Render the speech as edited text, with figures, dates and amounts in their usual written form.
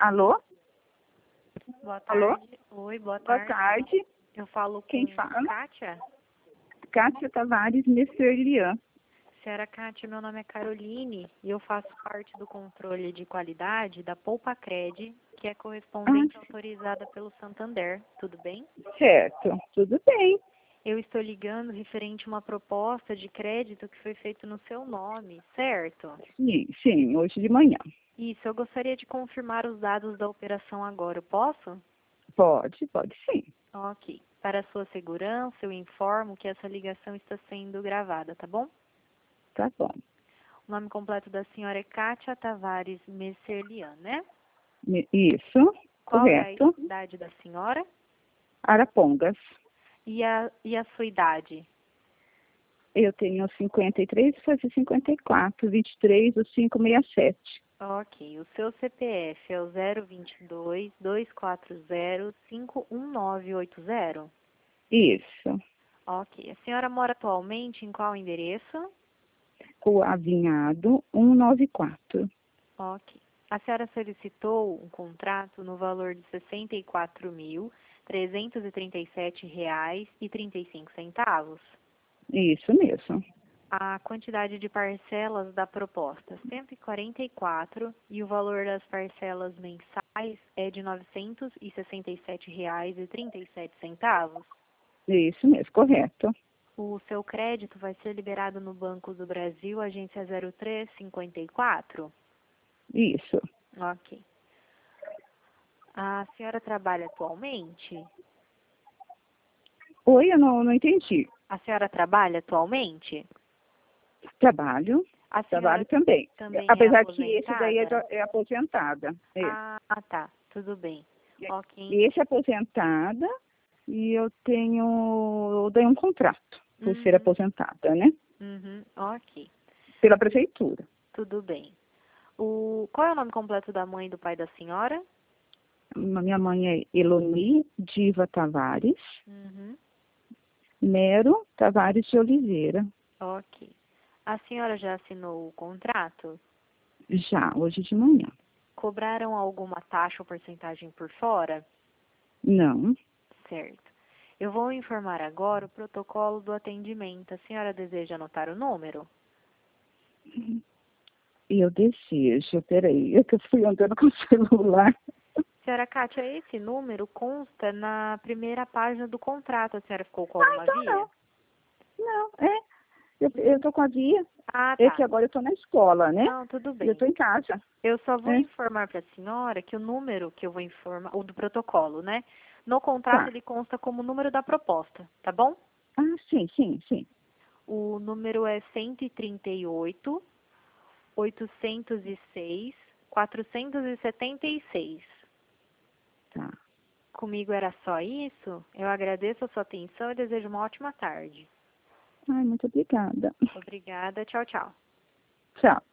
Alô? Boa Alô? tarde. Oi, boa Boa tarde. tarde. Eu falo Quem com fala? Kátia. Kátia Tavares Messerlian. Senhora Kátia, meu nome é Caroline e eu faço parte do controle de qualidade da Poupa-Cred, que é correspondente autorizada pelo Santander. Tudo bem? Certo. Tudo bem. Eu estou ligando referente a uma proposta de crédito que foi feita no seu nome, certo? Sim, hoje de manhã. Isso, eu gostaria de confirmar os dados da operação agora. Eu posso? Pode sim. Ok. Para a sua segurança, eu informo que essa ligação está sendo gravada, tá bom? Tá bom. O nome completo da senhora é Kátia Tavares Messerlian, né? Isso, Qual é a correto. idade da senhora? Arapongas. E a sua idade? Eu tenho 53, fazer 54, 23 do 567. Ok. O seu CPF é o 022-240-51980? Isso. Ok. A senhora mora atualmente em qual endereço? Rua Avinhado, 194. Ok. A senhora solicitou um contrato no valor de R$ 64.337,35. Isso mesmo. A quantidade de parcelas da proposta, 144, e o valor das parcelas mensais é de R$ 967,37. Isso mesmo, correto. O seu crédito vai ser liberado no Banco do Brasil, agência 0354? Isso. Ok. A senhora trabalha atualmente? Oi, eu não entendi. A senhora trabalha atualmente? Trabalho. A Trabalho senhora também. também é Apesar que esse daí aposentada? é aposentada. É. Ah, tá. Tudo bem. Ok. Esse é aposentada e eu dei um contrato por ser Uhum, aposentada, né? ok. Pela prefeitura. Tudo bem. Qual é o nome completo da mãe e do pai da senhora? Minha mãe é Eloni Diva Tavares, Uhum, Nero Tavares de Oliveira. ok. A senhora já assinou o contrato? Já, hoje de manhã. Cobraram alguma taxa ou porcentagem por fora? Não. Certo. Eu vou informar agora o protocolo do atendimento. A senhora deseja anotar o número? E eu desejo, peraí, eu que fui andando com o celular. Senhora Kátia, esse número consta na primeira página do contrato. A senhora ficou com Ah, alguma então via? não. Não, eu tô com a guia. Ah, É tá. que agora eu tô na escola, né? Não, tudo E eu bem. tô em casa. Eu só vou É, informar para a senhora que o número que eu vou informar, o do protocolo, né? No contrato tá. ele consta como o número da proposta, tá bom? Ah, sim. O número é 138.806.476. Tá. Comigo era só isso. Eu agradeço a sua atenção e desejo uma ótima tarde. Ai, muito obrigada. Obrigada. Tchau, tchau. Tchau.